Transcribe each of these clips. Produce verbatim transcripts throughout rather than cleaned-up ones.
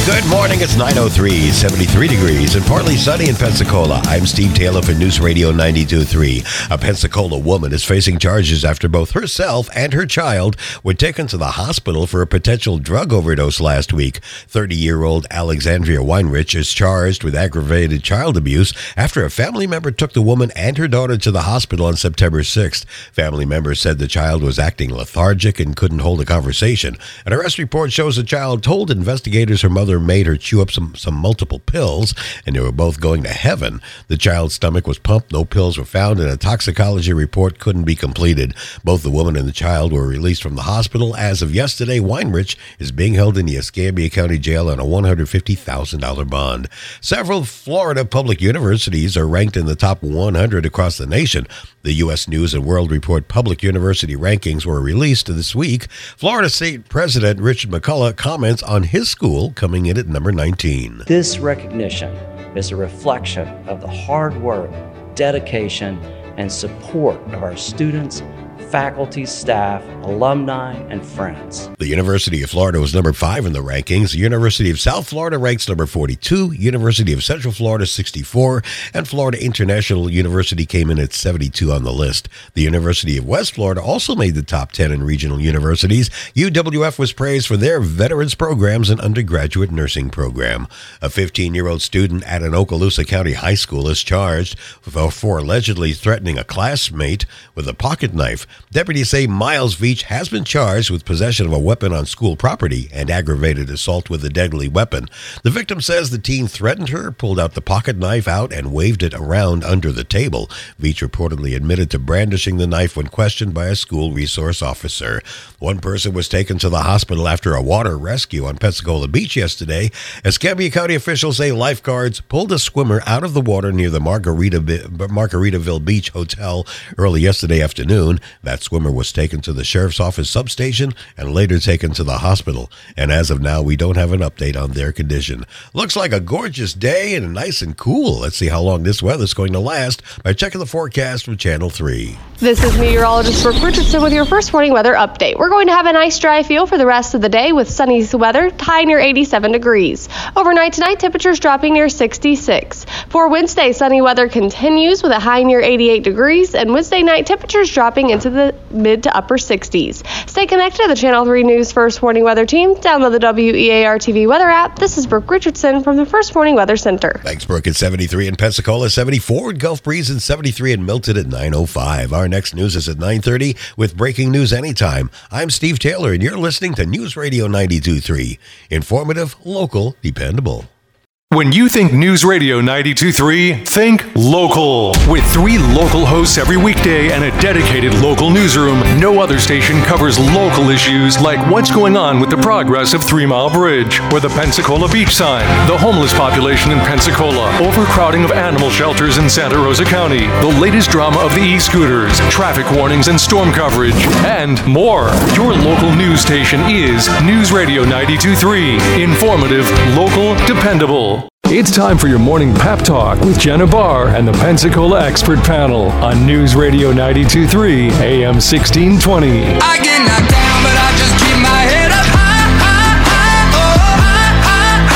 Good morning. It's nine oh three, seventy-three degrees and partly sunny in Pensacola. I'm Steve Taylor for News Radio ninety-two point three. A Pensacola woman is facing charges after both herself and her child were taken to the hospital for a potential drug overdose last week. thirty-year-old Alexandria Weinrich is charged with aggravated child abuse after a family member took the woman and her daughter to the hospital on September sixth. Family members said the child was acting lethargic and couldn't hold a conversation. An arrest report shows the child told investigators her mother made her chew up some, some multiple pills, and they were both going to heaven. The child's stomach was pumped, no pills were found, and a toxicology report couldn't be completed. Both the woman and the child were released from the hospital. As of yesterday, Weinrich is being held in the Escambia County Jail on a one hundred fifty thousand dollars bond. Several Florida public universities are ranked in the top one hundred across the nation. The U S News and World Report public university rankings were released this week. Florida State President Richard McCullough comments on his school coming in at number nineteen. This recognition is a reflection of the hard work, dedication, and support of our students, faculty, staff, alumni, and friends. The University of Florida was number five in the rankings. The University of South Florida ranks number forty-two, University of Central Florida sixty-four, and Florida International University came in at seventy-two on the list. The University of West Florida also made the top ten in regional universities. U W F was praised for their veterans programs and undergraduate nursing program. A fifteen-year-old student at an Okaloosa County high school is charged for, for allegedly threatening a classmate with a pocket knife. Deputies say Miles Veach has been charged with possession of a weapon on school property and aggravated assault with a deadly weapon. The victim says the teen threatened her, pulled out the pocket knife out, and waved it around under the table. Veach reportedly admitted to brandishing the knife when questioned by a school resource officer. One person was taken to the hospital after a water rescue on Pensacola Beach yesterday. Escambia County officials say lifeguards pulled a swimmer out of the water near the Margarita, Margaritaville Beach Hotel early yesterday afternoon. That swimmer was taken to the sheriff's office substation and later taken to the hospital. And as of now, we don't have an update on their condition. Looks like a gorgeous day and nice and cool. Let's see how long this weather's going to last by checking the forecast from Channel three. This is meteorologist Brooke Richardson with your first morning weather update. We're going to have a nice dry feel for the rest of the day with sunny weather, high near eighty-seven degrees. Overnight tonight, temperatures dropping near sixty-six. For Wednesday, sunny weather continues with a high near eighty-eight degrees, and Wednesday night temperatures dropping into the mid to upper sixties. Stay connected to the Channel three News First Morning Weather Team. Download the W E A R T V weather app. This is Brooke Richardson from the First Morning Weather Center. Thanks, Brooke. At seventy-three in Pensacola, seventy-four in Gulf Breeze, and seventy-three in Milton at nine oh five. Our next news is at nine thirty with breaking news anytime. I'm Steve Taylor, and you're listening to News Radio ninety-two point three. Informative, local, dependable. When you think News Radio ninety-two point three, think local. With three local hosts every weekday and a dedicated local newsroom, no other station covers local issues like what's going on with the progress of Three Mile Bridge, or the Pensacola Beach sign, the homeless population in Pensacola, overcrowding of animal shelters in Santa Rosa County, the latest drama of the e-scooters, traffic warnings and storm coverage, and more. Your local news station is News Radio ninety-two point three. Informative, local, dependable. It's time for your morning pep talk with Jenna Barr and the Pensacola Expert Panel on News Radio ninety-two point three, A M sixteen twenty. I get knocked down, but I just keep my head up high, high, high, oh, high, high,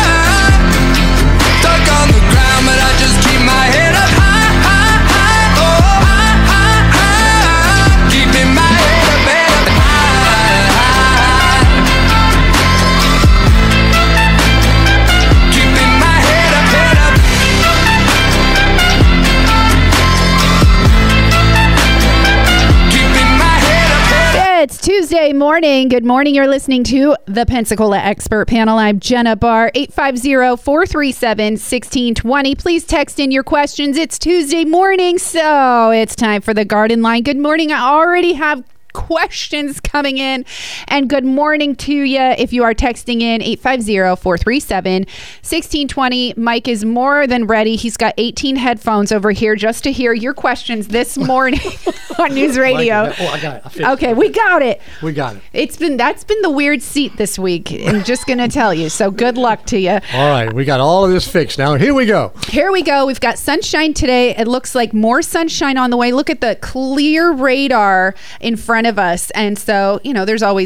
high. Stuck on the ground, but I just keep my head up high, high, high, oh, high, high, high. Keeping my head up, head up high, high. Keeping my head up, head up. Keeping my head up, head up. It's Tuesday morning. Good morning. You're listening to the Pensacola Expert Panel. I'm Jenna Barr. eight five zero, four three seven, one six two zero. Please text in your questions. It's Tuesday morning, so it's time for the Garden Line. Good morning. I already have questions coming in, and good morning to you if you are texting in eight five zero, four three seven, one six two zero. Mike is more than ready. He's got eighteen headphones over here just to hear your questions this morning on News Radio. Oh, I got it. I fixed okay, it. we got it. We got it. It's been that's been the weird seat this week. I'm just gonna tell you. So good luck to you. All right, we got all of this fixed now. Here we go. Here we go. We've got sunshine today. It looks like more sunshine on the way. Look at the clear radar in front of us, and so you know there's always a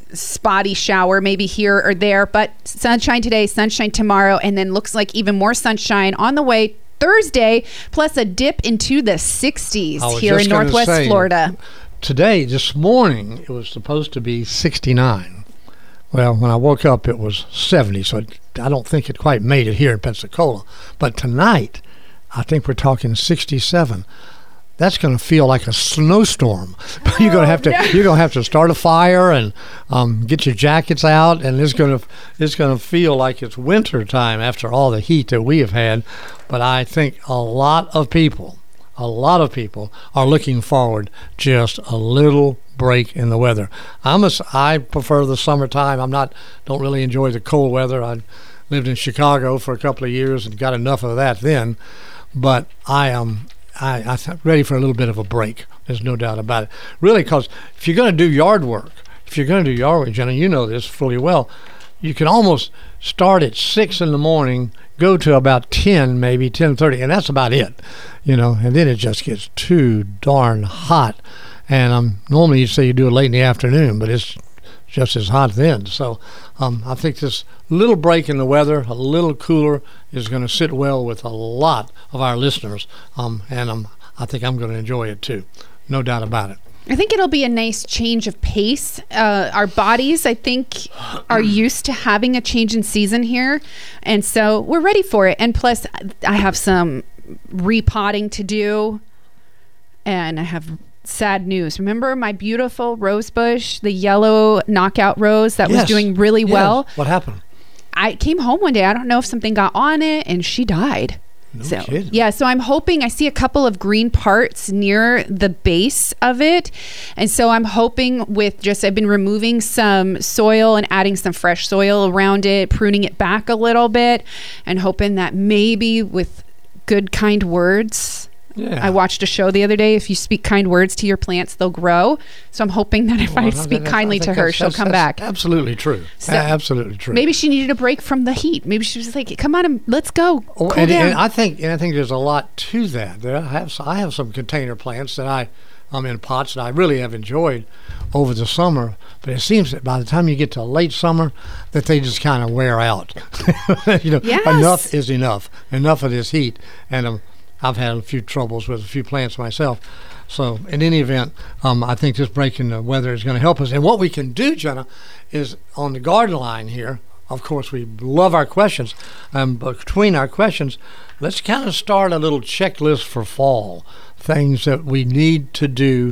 spotty shower maybe here or there, but sunshine today, sunshine tomorrow, and then looks like even more sunshine on the way Thursday, plus a dip into the sixties here in Northwest say, Florida. Today, this morning, it was supposed to be sixty-nine. Well, when I woke up, it was seventy, so it, I don't think it quite made it here in Pensacola. But tonight, I think we're talking sixty-seven. That's going to feel like a snowstorm. You're going to have to oh, no. you're going to have to start a fire and um, get your jackets out, and it's going to it's going to feel like it's winter time after all the heat that we have had. But I think a lot of people, a lot of people are looking forward just a little break in the weather. I'm a, I prefer the summertime. I'm not don't really enjoy the cold weather. I lived in Chicago for a couple of years and got enough of that then. But I am. I, I'm ready for a little bit of a break. There's no doubt about it. Really, because if you're going to do yard work, if you're going to do yard work, Jenna, you know this fully well, you can almost start at six in the morning, go to about ten, maybe ten thirty, and that's about it, you know. And then it just gets too darn hot. And um, normally you say you do it late in the afternoon, but it's just as hot then. So um, I think this little break in the weather, a little cooler, is going to sit well with a lot of our listeners. Um, and um, I think I'm going to enjoy it too. No doubt about it. I think it'll be a nice change of pace. Uh, our bodies, I think, are used to having a change in season here. And so we're ready for it. And plus, I have some repotting to do. And I have sad news. Remember my beautiful rose bush, the yellow knockout rose that yes. was doing really yes. well? What happened? I came home one day. I don't know if something got on it, and she died. No so, kidding. Yeah, so I'm hoping I see a couple of green parts near the base of it. And so I'm hoping with just, I've been removing some soil and adding some fresh soil around it, pruning it back a little bit, and hoping that maybe with good, kind words. Yeah. I watched a show the other day. If you speak kind words to your plants, they'll grow. So I'm hoping that if well, I speak I kindly to her, she'll come back. Absolutely true. So absolutely true. Maybe she needed a break from the heat. Maybe she was like, "Come on, and let's go." Oh, cool and, down. and I think, and I think there's a lot to that. There, I have, I have some container plants that I, I'm in pots that I really have enjoyed over the summer. But it seems that by the time you get to late summer, that they just kind of wear out. you know, yes. Enough is enough. Enough of this heat, and um. I've had a few troubles with a few plants myself. So in any event, um, I think this break in the weather is going to help us. And what we can do, Jenna, is on the garden line here, of course, we love our questions. Um, but between our questions, let's kind of start a little checklist for fall. Things that we need to do,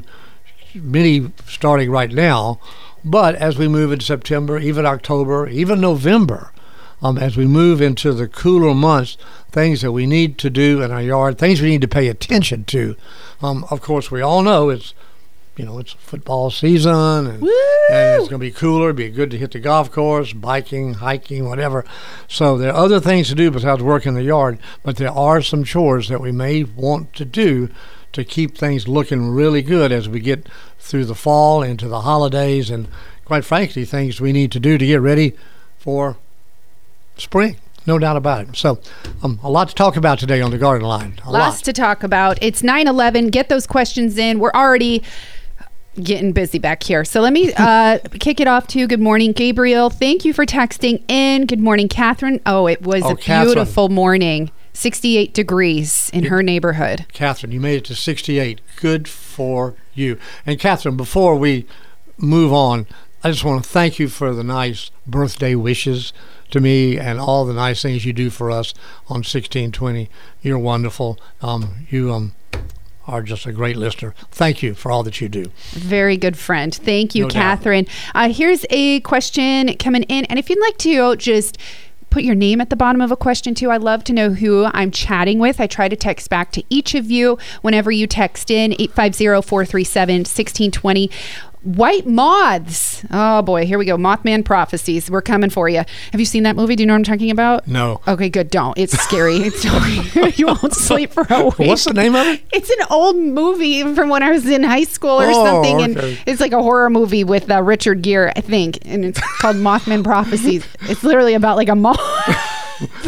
many starting right now. But as we move into September, even October, even November, Um, as we move into the cooler months, things that we need to do in our yard, things we need to pay attention to. Um, of course, we all know it's, you know, it's football season, and, and it's going to be cooler. It'd be good to hit the golf course, biking, hiking, whatever. So there are other things to do besides work in the yard, but there are some chores that we may want to do to keep things looking really good as we get through the fall, into the holidays, and quite frankly, things we need to do to get ready for spring, no doubt about it. So um, a lot to talk about today on the garden line. A Lots lot. to talk about. It's nine eleven. Get those questions in. We're already getting busy back here. So let me uh, kick it off to good morning, Gabriel. Thank you for texting in. Good morning, Catherine. Oh, it was oh, a Catherine. beautiful morning. sixty-eight degrees in you, her neighborhood. Catherine, you made it to sixty-eight. Good for you. And Catherine, before we move on, I just want to thank you for the nice birthday wishes to me and all the nice things you do for us on sixteen twenty. You're wonderful. Um, you um, are just a great listener. Thank you for all that you do. Very good friend. Thank you, No Catherine. Uh, here's a question coming in. And if you'd like to just put your name at the bottom of a question too, I love to know who I'm chatting with. I try to text back to each of you whenever you text in, eight five zero, four three seven, one six two zero. White Moths. Oh boy, here we go. Mothman Prophecies. We're coming for you. Have you seen that movie? Do you know what I'm talking about? No. Okay, good. Don't. It's scary. It's you won't sleep for a week. What's the name of it? It's an old movie from when I was in high school or oh, something, okay. and it's like a horror movie with uh, Richard Gere, I think, and it's called Mothman Prophecies. It's literally about like a moth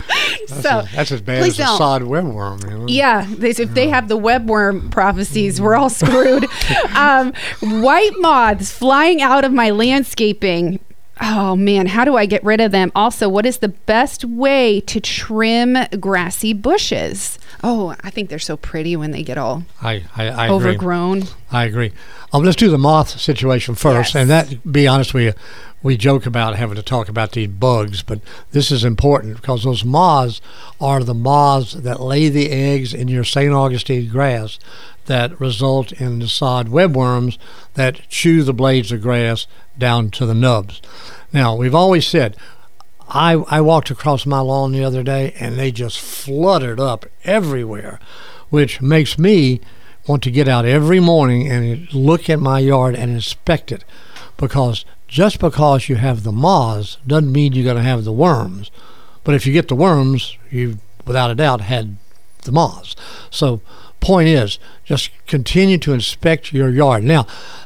That's, so as, that's as bad please as a don't. sod webworm. You know? Yeah, they, if they have the webworm prophecies, we're all screwed. um, white moths flying out of my landscaping. Oh man, how do I get rid of them? Also, what is the best way to trim grassy bushes? Oh, I think they're so pretty when they get all I, I, I overgrown. Agree. I agree. Um, let's do the moth situation first. Yes. And that, be honest with you, we joke about having to talk about these bugs, but this is important because those moths are the moths that lay the eggs in your Saint Augustine grass that result in the sod webworms that chew the blades of grass down to the nubs. Now, we've always said, I, I walked across my lawn the other day and they just fluttered up everywhere, which makes me want to get out every morning and look at my yard and inspect it, because just because you have the moths doesn't mean you're going to have the worms. But if you get the worms, you've without a doubt had the moths. So point is, just continue to inspect your yard. Now,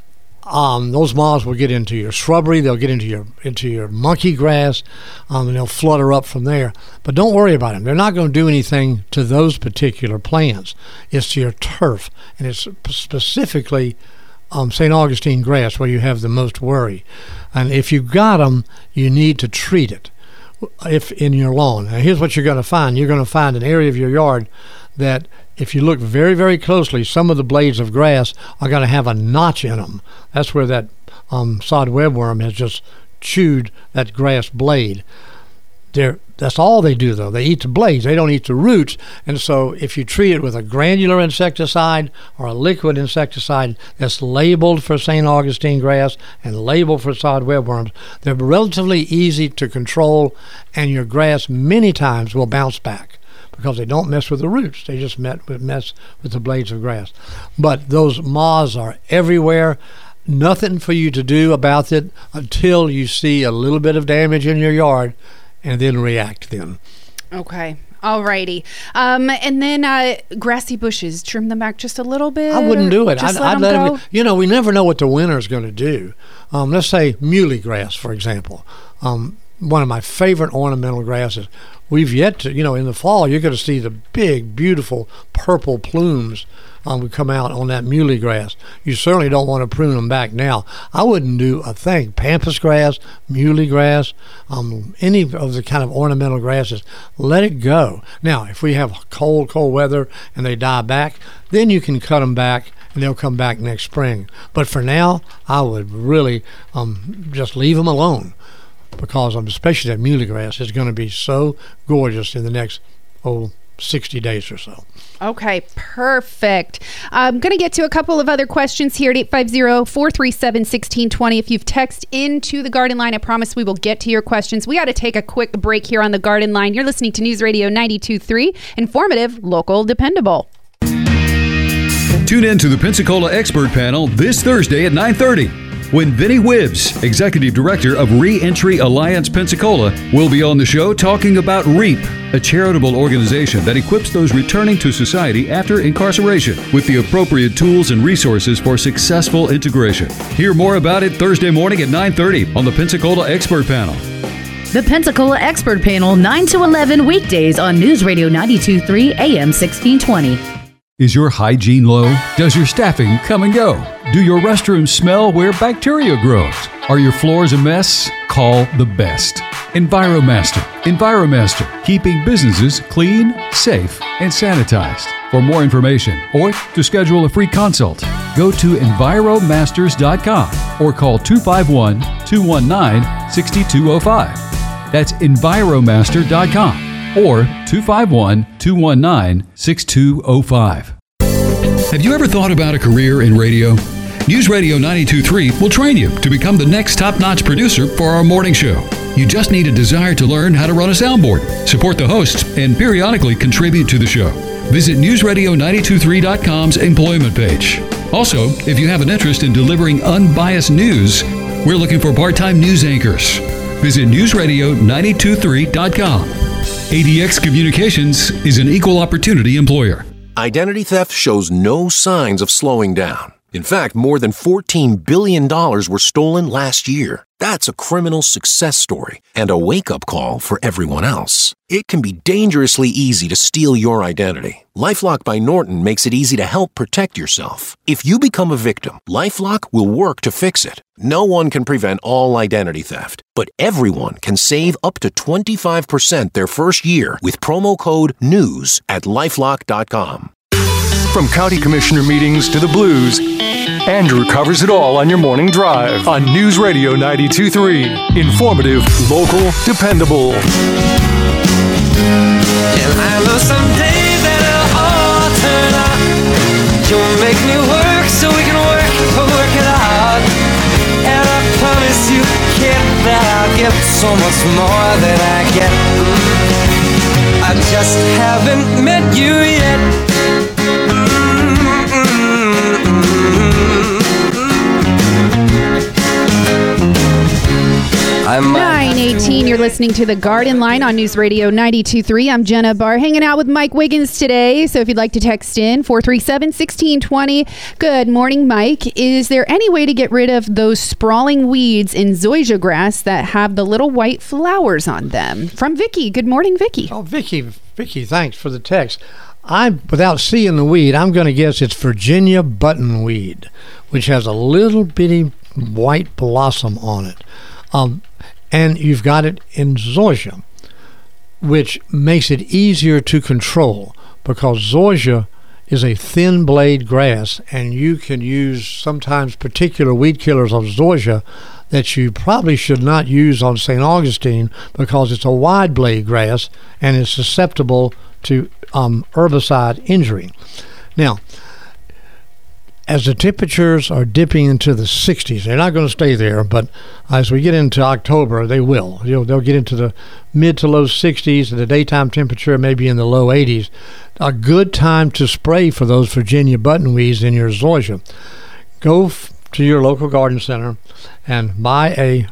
um, those moths will get into your shrubbery, they'll get into your into your monkey grass, um, and they'll flutter up from there. But don't worry about them. They're not going to do anything to those particular plants. It's to your turf, and it's specifically um, Saint Augustine grass where you have the most worry. And if you've got them, you need to treat it if in your lawn. Now, here's what you're going to find. You're going to find an area of your yard that if you look very, very closely, some of the blades of grass are going to have a notch in them. That's where that um, sod webworm has just chewed that grass blade. They're, that's all they do, though. They eat the blades. They don't eat the roots. And so if you treat it with a granular insecticide or a liquid insecticide that's labeled for Saint Augustine grass and labeled for sod webworms, they're relatively easy to control, and your grass many times will bounce back, because they don't mess with the roots. They just met with mess with the blades of grass. But those moths are everywhere. Nothing for you to do about it until you see a little bit of damage in your yard, and then react then. Okay. Alrighty. Um, and then uh, grassy bushes, trim them back just a little bit. I wouldn't do it. Just I'd, let I'd them let go? them. You know, we never know what the winter's going to do. Um, let's say muley grass, for example. Um, one of my favorite ornamental grasses. We've yet to, you know, in the fall, you're going to see the big, beautiful purple plumes um, would come out on that muley grass. You certainly don't want to prune them back now. I wouldn't do a thing. Pampas grass, muley grass, um, any of the kind of ornamental grasses, let it go. Now, if we have cold, cold weather and they die back, then you can cut them back and they'll come back next spring. But for now, I would really um, just leave them alone, because um, especially that muley grass is going to be so gorgeous in the next, oh, sixty days or so. Okay, perfect. I'm going to get to a couple of other questions here at eight five zero, four three seven, one six two zero. If you've texted into the Garden Line, I promise we will get to your questions. We got to take a quick break here on the Garden Line. You're listening to News Radio ninety-two point three, informative, local, dependable. Tune in to the Pensacola Expert Panel this Thursday at nine thirty. When Vinny Wibbs, Executive Director of Reentry Alliance Pensacola, will be on the show talking about REAP, a charitable organization that equips those returning to society after incarceration with the appropriate tools and resources for successful integration. Hear more about it Thursday morning at nine thirty on the Pensacola Expert Panel. The Pensacola Expert Panel, nine to eleven weekdays on News Radio ninety-two point three A M sixteen twenty. Is your hygiene low? Does your staffing come and go? Do your restrooms smell where bacteria grows? Are your floors a mess? Call the best. Enviromaster. Enviromaster, keeping businesses clean, safe, and sanitized. For more information or to schedule a free consult, go to enviromasters dot com or call two five one, two one nine, six two zero five. That's enviromaster dot com. Or two five one, two one nine, six two zero five. Have you ever thought about a career in radio? News Radio ninety-two point three will train you to become the next top-notch producer for our morning show. You just need a desire to learn how to run a soundboard, support the hosts, and periodically contribute to the show. Visit news radio nine two three dot com's employment page. Also, if you have an interest in delivering unbiased news, we're looking for part-time news anchors. Visit news radio nine two three dot com. A D X Communications is an equal opportunity employer. Identity theft shows no signs of slowing down. In fact, more than fourteen billion dollars were stolen last year. That's a criminal success story and a wake-up call for everyone else. It can be dangerously easy to steal your identity. LifeLock by Norton makes it easy to help protect yourself. If you become a victim, LifeLock will work to fix it. No one can prevent all identity theft, but everyone can save up to twenty-five percent their first year with promo code NEWS at LifeLock dot com. From county commissioner meetings to the blues, Andrew covers it all on your morning drive on News Radio ninety-two point three. Informative, local, dependable. And I know someday that it'll all turn out. You'll make me work so we can work, work it out. And I promise you, kid, that I'll get so much more than I get. I just haven't met you yet. nine eighteen, you're listening to The Garden Line on News Radio ninety-two point three. I'm Jenna Barr, hanging out with Mike Wiggins today. So if you'd like to text in, four three seven, one six two zero. Good morning, Mike. Is there any way to get rid of those sprawling weeds in zoysia grass that have the little white flowers on them? From Vicky. Good morning, Vicky. Oh, Vicky, Vicky, thanks for the text. I, without seeing the weed, I'm going to guess it's Virginia buttonweed, which has a little bitty white blossom on it. Um, and you've got it in zoysia, which makes it easier to control because zoysia is a thin blade grass, and you can use sometimes particular weed killers of zoysia that you probably should not use on Saint Augustine because it's a wide blade grass and is susceptible to um, herbicide injury. Now, as the temperatures are dipping into the sixties, they're not going to stay there, but as we get into October, they will. You know, they'll get into the mid to low sixties, and the daytime temperature may be in the low eighties. A good time to spray for those Virginia buttonweeds in your zoysia. Go f- to your local garden center and buy a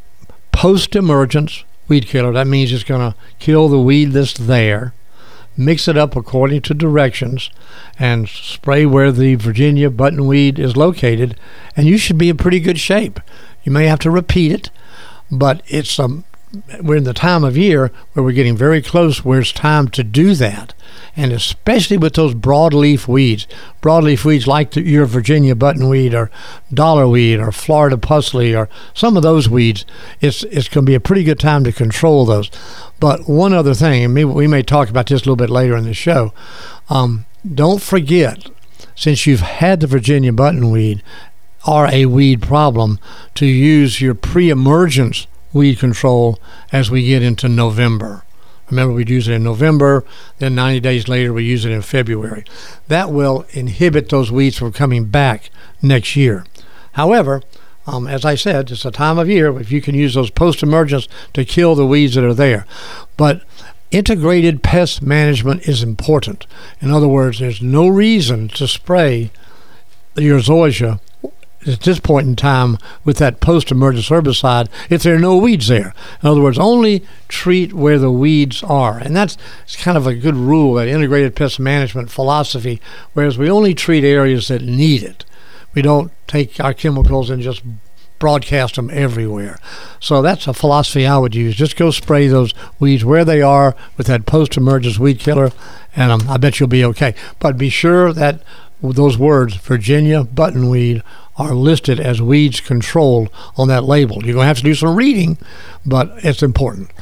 post-emergence weed killer. That means it's going to kill the weed that's there. Mix it up according to directions and spray where the Virginia buttonweed is located, and you should be in pretty good shape. You may have to repeat it, but it's um, we're in the time of year where we're getting very close where it's time to do that, and especially with those broadleaf weeds. Broadleaf weeds like the, your Virginia buttonweed or dollarweed or Florida pusley or some of those weeds, it's, it's going to be a pretty good time to control those. But one other thing, and we may talk about this a little bit later in the show, um, don't forget, since you've had the Virginia buttonweed or a weed problem, to use your pre-emergence weed control as we get into November. Remember, we'd use it in November, then ninety days later we use it in February. That will inhibit those weeds from coming back next year. However, Um, as I said, it's a time of year if you can use those post-emergence to kill the weeds that are there. But integrated pest management is important. In other words, there's no reason to spray your zoysia at this point in time with that post-emergence herbicide if there are no weeds there. In other words, only treat where the weeds are. And that's it's kind of a good rule, that integrated pest management philosophy, whereas we only treat areas that need it. We don't take our chemicals and just broadcast them everywhere. So that's a philosophy I would use. Just go spray those weeds where they are with that post-emergence weed killer, and um, I bet you'll be okay. But be sure that those words, Virginia buttonweed, are listed as weeds controlled on that label. You're going to have to do some reading, but it's important.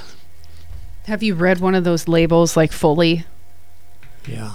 Have you read one of those labels like fully? Yeah.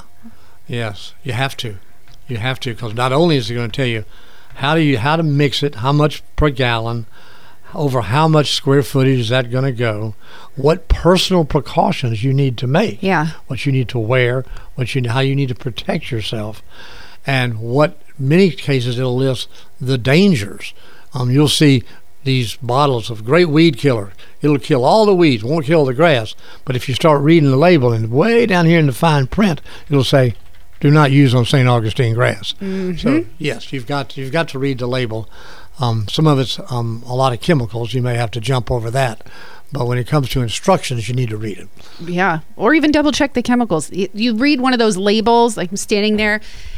Yes, you have to. You have to, because not only is it going to tell you how do you how to mix it, how much per gallon, over how much square footage is that going to go, what personal precautions you need to make, yeah, what you need to wear, what you how you need to protect yourself, and what many cases it'll list the dangers. Um, you'll see these bottles of great weed killer. It'll kill all the weeds, won't kill the grass. But if you start reading the label, and way down here in the fine print, it'll say, do not use on Saint Augustine grass. Mm-hmm. So yes, you've got you've got to read the label. Um, some of it's um, a lot of chemicals. You may have to jump over that. But when it comes to instructions, you need to read it. Yeah, or even double check the chemicals. You read one of those labels, like I'm standing there,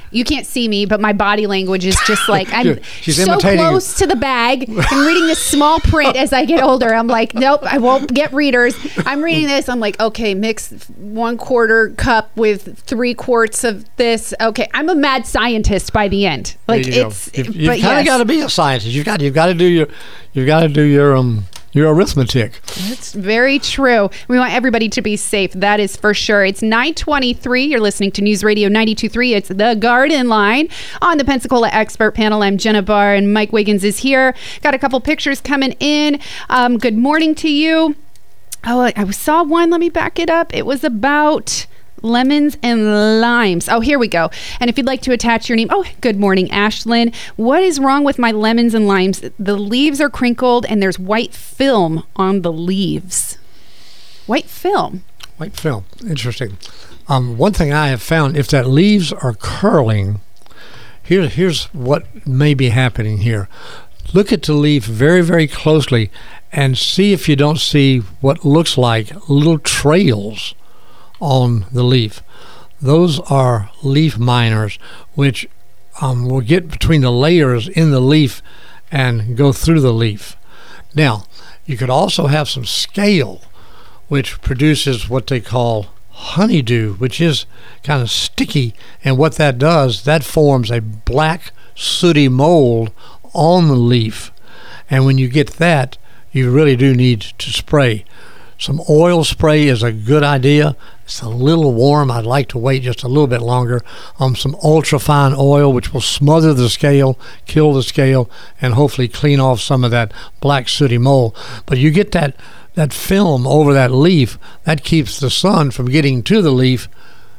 You can't see me, but my body language is just like, I'm She's so imitating you. close to the bag. I'm reading this small print as I get older. I'm like, nope, I won't get readers. I'm reading this. I'm like, okay, mix one quarter cup with three quarts of this. Okay, I'm a mad scientist by the end. Like There you it's, go. You've, but you've kind yes. of got to be a scientist. You've got you've got to do your you've got to do your um your arithmetic. That's very true. We want everybody to be safe. That is for sure. It's nine twenty-three. You're listening to News Radio ninety-two point three. It's The Garden Line on the Pensacola Expert Panel. I'm Jenna Barr and Mike Wiggins is here. Got a couple pictures coming in. Um, good morning to you. Oh, I I saw one. Let me back it up. It was about lemons and limes. Oh, here we go. And if you'd like to attach your name. Oh, good morning, Ashlyn. What is wrong with my lemons and limes? The leaves are crinkled and there's white film on the leaves. White film. White film. Interesting. Um, one thing I have found, if that leaves are curling, here, here's what may be happening here. Look at the leaf very, very closely and see if you don't see what looks like little trails on the leaf. Those are leaf miners, which um, will get between the layers in the leaf and go through the leaf. Now, you could also have some scale, which produces what they call honeydew, which is kind of sticky, and what that does, that forms a black sooty mold on the leaf, and when you get that, you really do need to spray. Some oil spray is a good idea. It's a little warm. I'd like to wait just a little bit longer. Um, some ultrafine oil, which will smother the scale, kill the scale, and hopefully clean off some of that black sooty mold. But you get that, that film over that leaf, that keeps the sun from getting to the leaf,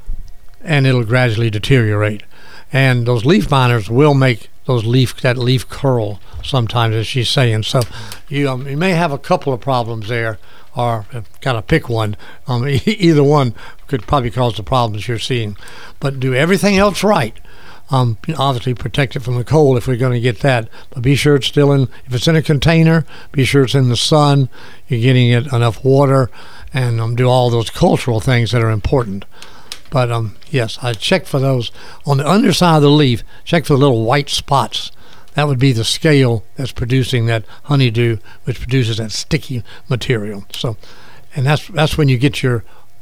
and it'll gradually deteriorate. And those leaf miners will make those leaf that leaf curl sometimes, as she's saying. So you um, you may have a couple of problems there, or kind of pick one. Um, either one could probably cause the problems you're seeing. But do everything else right. Um, obviously protect it from the cold if we're going to get that. But be sure it's still in, if it's in a container, be sure it's in the sun, you're getting it enough water, and um, do all those cultural things that are important. But um, yes, I check for those. On the underside of the leaf, check for the little white spots. That would be the scale that's producing that honeydew, which produces that sticky material. So, and that's that's when you get your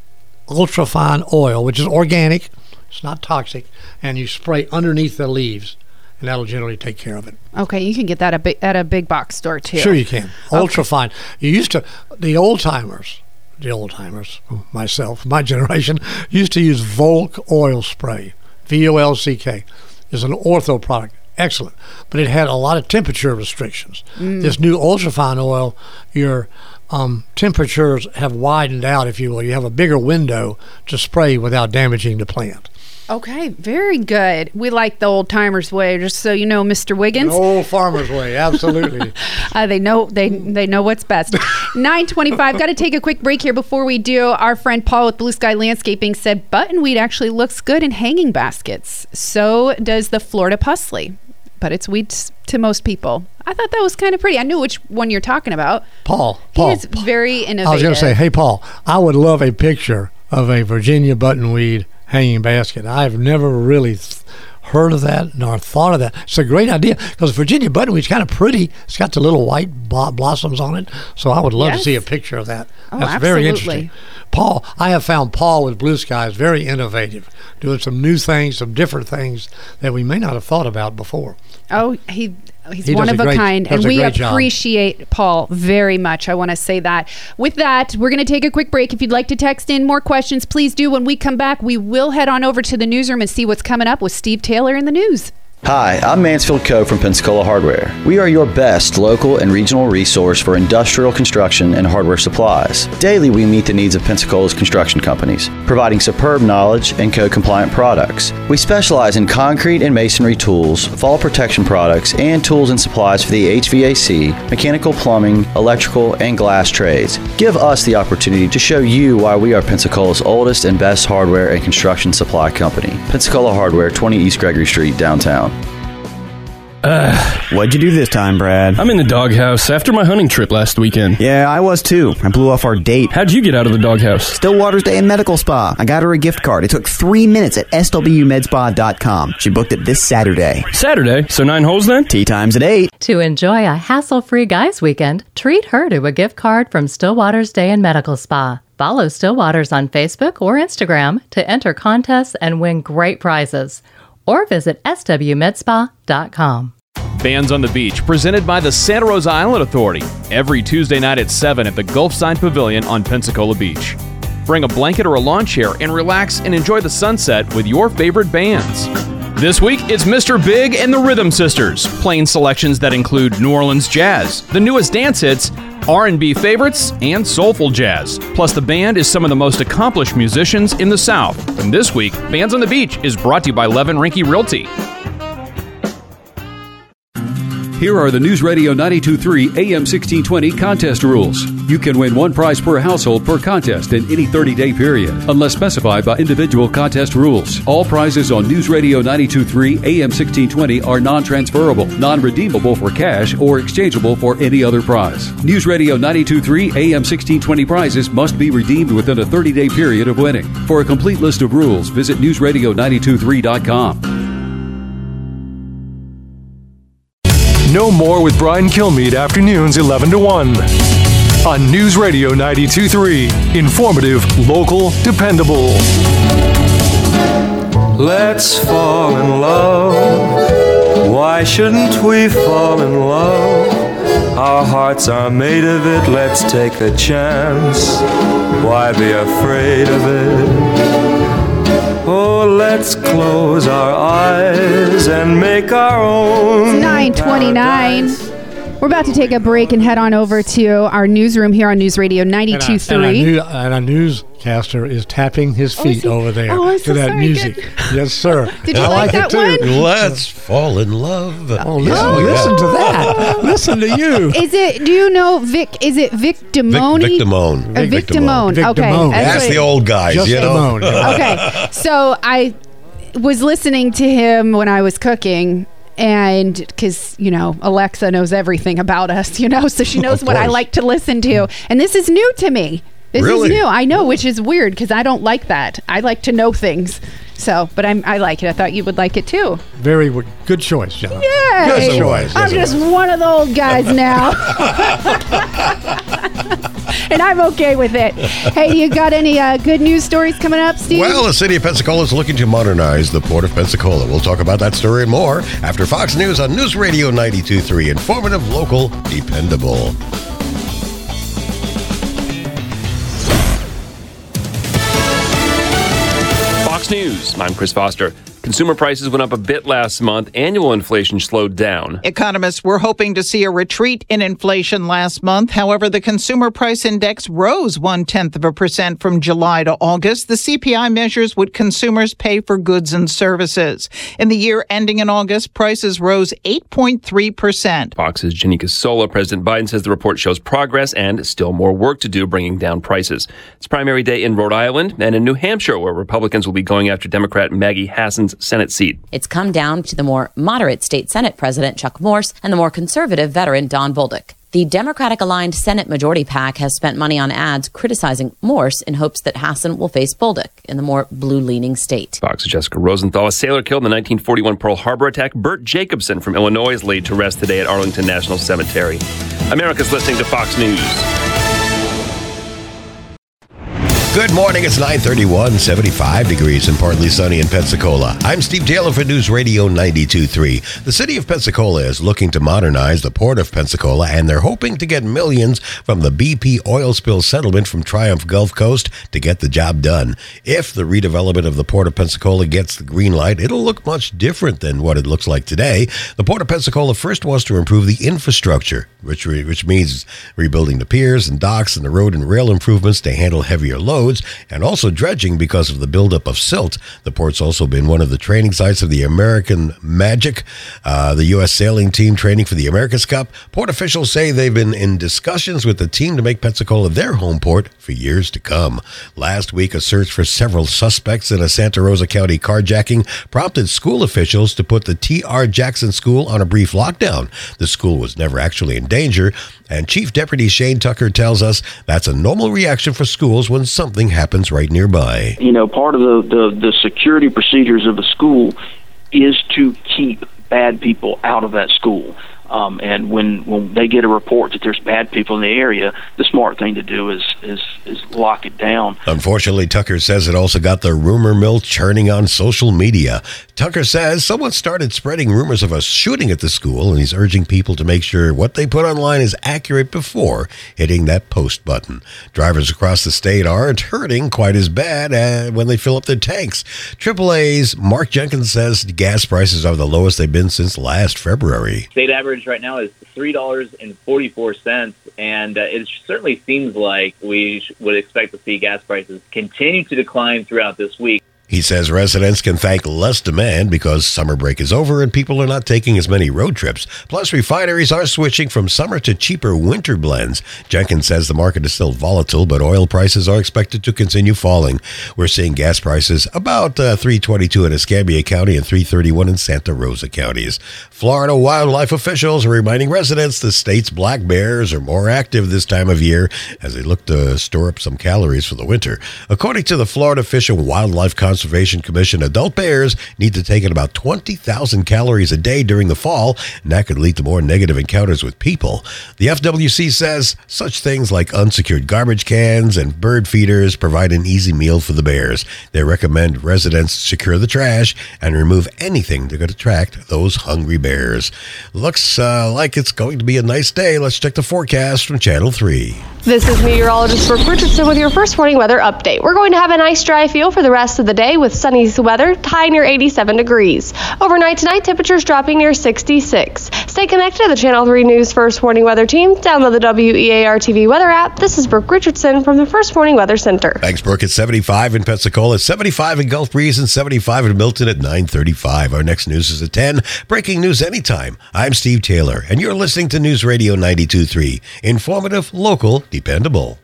ultrafine oil, which is organic, it's not toxic, and you spray underneath the leaves, and that'll generally take care of it. Okay, you can get that at a big, at a big box store too. Sure you can. Ultrafine. Okay. You used to, the old timers, the old timers, myself, my generation, used to use Volk oil spray, V O L C K. It's an ortho product. Excellent. But it had a lot of temperature restrictions. Mm. This new ultrafine oil, your um, temperatures have widened out, if you will. You have a bigger window to spray without damaging the plant. Okay, very good. We like the old timers way, just so you know, Mister Wiggins. The old farmer's way, absolutely. uh, they know they they know what's best. nine twenty-five. Got to take a quick break here before we do. Our friend Paul with Blue Sky Landscaping said buttonweed actually looks good in hanging baskets. So does the Florida pusley, but it's weeds to most people. I thought that was kind of pretty. I knew which one you're talking about. Paul. Paul. He is very innovative. I was going to say, hey, Paul, I would love a picture of a Virginia buttonweed hanging basket. I've never really th- heard of that nor thought of that. It's a great idea because Virginia buttonweed's kind of pretty. It's got the little white bl- blossoms on it. So I would love yes. to see a picture of that. Oh, That's absolutely. very interesting. Paul, I have found Paul with Blue Skies very innovative, doing some new things, some different things that we may not have thought about before. Oh, he he's He one does of a a great- kind, does and a we great job. appreciate Paul very much. I want to say that. With that, we're going to take a quick break. If you'd like to text in more questions, please do. When we come back, we will head on over to the newsroom and see what's coming up with Steve Taylor in the news. Hi, I'm Mansfield Coe from Pensacola Hardware. We are your best local and regional resource for industrial construction and hardware supplies. Daily, we meet the needs of Pensacola's construction companies, providing superb knowledge and code-compliant products. We specialize in concrete and masonry tools, fall protection products, and tools and supplies for the H V A C, mechanical, plumbing, electrical, and glass trades. Give us the opportunity to show you why we are Pensacola's oldest and best hardware and construction supply company. Pensacola Hardware, twenty East Gregory Street, downtown. Uh, What'd you do this time, Brad? I'm in the doghouse after my hunting trip last weekend. Yeah, I was too. I blew off our date. How'd you get out of the doghouse? Stillwater's Day and Medical Spa. I got her a gift card. It took three minutes at S W med spa dot com. She booked it this Saturday. Saturday? So nine holes then? Tea time's at eight. To enjoy a hassle-free guys weekend, treat her to a gift card from Stillwater's Day and Medical Spa. Follow Stillwater's on Facebook or Instagram to enter contests and win great prizes. Or visit S W med spa dot com. Bands on the Beach, presented by the Santa Rosa Island Authority, every Tuesday night at seven at the Gulfside Pavilion on Pensacola Beach. Bring a blanket or a lawn chair and relax and enjoy the sunset with your favorite bands. This week, it's Mister Big and the Rhythm Sisters, playing selections that include New Orleans jazz, the newest dance hits, R and B favorites, and soulful jazz. Plus, the band is some of the most accomplished musicians in the South. And this week, Bands on the Beach is brought to you by Levin Rinke Realty. Here are the News Radio ninety-two point three A M sixteen twenty contest rules. You can win one prize per household per contest in any thirty-day period, unless specified by individual contest rules. All prizes on News Radio ninety-two point three A M sixteen twenty are non-transferable, non-redeemable for cash, or exchangeable for any other prize. News Radio ninety-two point three A M sixteen twenty prizes must be redeemed within a thirty-day period of winning. For a complete list of rules, visit news radio ninety-two point three dot com. No More with Brian Kilmeade, afternoons eleven to one. On News Radio ninety-two point three. Informative, local, dependable. Let's fall in love. Why shouldn't we fall in love? Our hearts are made of it. Let's take a chance. Why be afraid of it? Oh, let's close our eyes and make our own. It's nine twenty-nine. We're about to take a break and head on over to our newsroom here on News Radio ninety-two point three. And, and, and a newscaster is tapping his feet oh, over there oh, to so that sorry. music. Good. Yes, sir. Did you I like, like that it too. one? Let's fall in love. Oh, listen, oh, listen yeah. to that. Listen to you. Is it, do you know Vic, is it Vic Damone? Vic, Vic Damone. Uh, Vic, Vic Damone. Damone. Okay. Damone. That's the old guys, Just you know. Okay. So I was listening to him when I was cooking. And because, you know, Alexa knows everything about us, you know, so she knows what I like to listen to. And this is new to me. This really? is new. I know, which is weird because I don't like that. I like to know things. So, but I'm, I like it. I thought you would like it too. Very w- good choice, John. Yeah. Good choice. I'm yes, just one of the old guys now. And I'm okay with it. Hey, you got any uh, good news stories coming up, Steve? Well, the city of Pensacola is looking to modernize the Port of Pensacola. We'll talk about that story and more after Fox News on News Radio ninety-two point three. Informative, local, dependable. Fox News. I'm Chris Foster. Consumer prices went up a bit last month. Annual inflation slowed down. Economists were hoping to see a retreat in inflation last month. However, the consumer price index rose one-tenth of a percent from July to August. The C P I measures what consumers pay for goods and services. In the year ending in August, prices rose eight point three percent. Fox's Janika Sola. President Biden says the report shows progress and still more work to do bringing down prices. It's primary day in Rhode Island and in New Hampshire, where Republicans will be going after Democrat Maggie Hassan's Senate seat. It's come down to the more moderate state Senate President Chuck Morse and the more conservative veteran Don Bolduc. The Democratic-aligned Senate Majority PAC has spent money on ads criticizing Morse in hopes that Hassan will face Bolduc in the more blue-leaning state. Fox's Jessica Rosenthal, a sailor killed in the nineteen forty-one Pearl Harbor attack. Bert Jacobson from Illinois is laid to rest today at Arlington National Cemetery. America's listening to Fox News. Good morning. It's nine thirty-one, seventy-five degrees and partly sunny in Pensacola. I'm Steve Taylor for News Radio ninety-two point three. The city of Pensacola is looking to modernize the Port of Pensacola, and they're hoping to get millions from the B P oil spill settlement from Triumph Gulf Coast to get the job done. If the redevelopment of the Port of Pensacola gets the green light, it'll look much different than what it looks like today. The Port of Pensacola first wants to improve the infrastructure, which, which means rebuilding the piers and docks and the road and rail improvements to handle heavier loads. roads and also dredging because of the buildup of silt. The port's also been one of the training sites of the American Magic, uh, the U S sailing team training for the America's Cup. Port officials say they've been in discussions with the team to make Pensacola their home port for years to come. Last week, a search for several suspects in a Santa Rosa County carjacking prompted school officials to put the T R Jackson School on a brief lockdown. The school was never actually in danger, and Chief Deputy Shane Tucker tells us that's a normal reaction for schools when something happens right nearby. You know, part of the, the, the security procedures of a school is to keep bad people out of that school. Um, and when, when they get a report that there's bad people in the area, the smart thing to do is, is, is lock it down. Unfortunately, Tucker says it also got the rumor mill churning on social media. Tucker says someone started spreading rumors of a shooting at the school, and he's urging people to make sure what they put online is accurate before hitting that post button. Drivers across the state aren't hurting quite as bad uh, when they fill up their tanks. triple A's Mark Jenkins says gas prices are the lowest they've been since last February. State average right now is three dollars and forty-four cents, and uh, it certainly seems like we sh- would expect to see gas prices continue to decline throughout this week. He says residents can thank less demand because summer break is over and people are not taking as many road trips. Plus, refineries are switching from summer to cheaper winter blends. Jenkins says the market is still volatile, but oil prices are expected to continue falling. We're seeing gas prices about uh, three twenty-two in Escambia County and three thirty-one in Santa Rosa counties. Florida wildlife officials are reminding residents the state's black bears are more active this time of year as they look to store up some calories for the winter. According to the Florida Fish and Wildlife Conservation Conservation Commission, adult bears need to take in about twenty thousand calories a day during the fall, and that could lead to more negative encounters with people. The F W C says such things like unsecured garbage cans and bird feeders provide an easy meal for the bears. They recommend residents secure the trash and remove anything that could attract those hungry bears. Looks uh, like it's going to be a nice day. Let's check the forecast from Channel three. This is meteorologist Brooke Richardson with your first morning weather update. We're going to have a nice dry feel for the rest of the day with sunny weather, high near eighty-seven degrees. Overnight tonight, temperatures dropping near sixty-six. Stay connected to the Channel three News First Morning Weather Team. Download the W E A R T V weather app. This is Brooke Richardson from the First Morning Weather Center. Thanks, Brooke. It's seventy-five in Pensacola, seventy-five in Gulf Breeze, and seventy-five in Milton at nine thirty-five. Our next news is at ten. Breaking news anytime. I'm Steve Taylor, and you're listening to News Radio ninety-two point three. Informative, local, dependable.